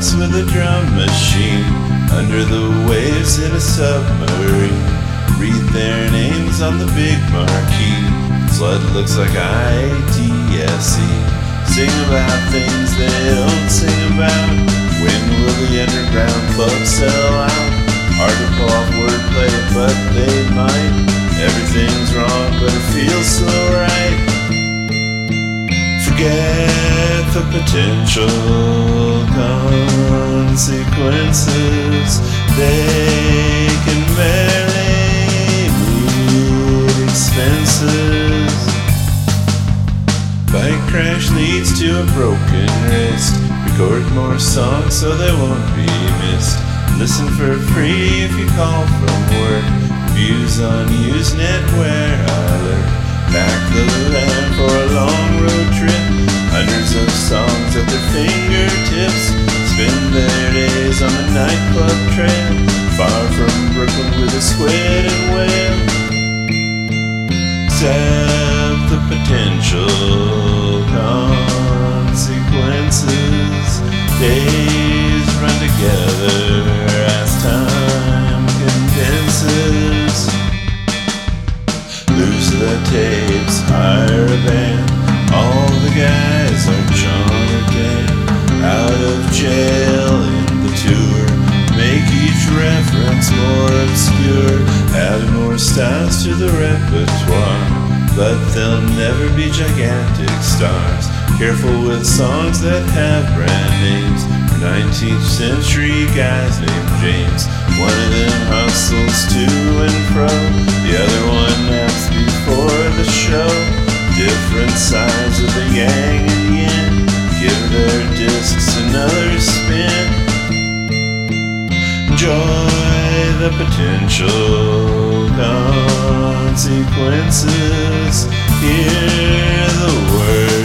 boys with a drum machine under the waves in a submarine. Read their names on the big marquee. Flood looks like ITSE. Sing about things they don't sing about. When will the underground club sell out? Hard to pull off wordplay, but they might. Everything's wrong, but it feels so right. Forget the potential consequences. They can barely meet expenses. Bike crash leads to a broken wrist. Record more songs so they won't be missed. Listen for free if you call from work. Views on Usenet where I lurk. Pack the land for a long road trip. Hundreds of songs at their fingertips. Spend their days on the nightclub trail. Far from Brooklyn with a squid and whale. Accept the potential consequences. Days run together as time condenses. Lose the tapes, hire a band. All the guys are gone or dead. Out of jail in the tour. Make each reference more obscure. Add more styles to the repertoire. But they'll never be gigantic stars. Careful with songs that have brand names. For 19th century guys named James. One of them hustles to and fro. The other one naps before the show. Different sides of the yang and yin. Give their discs another spin. Enjoy the potential consequences. Hear the word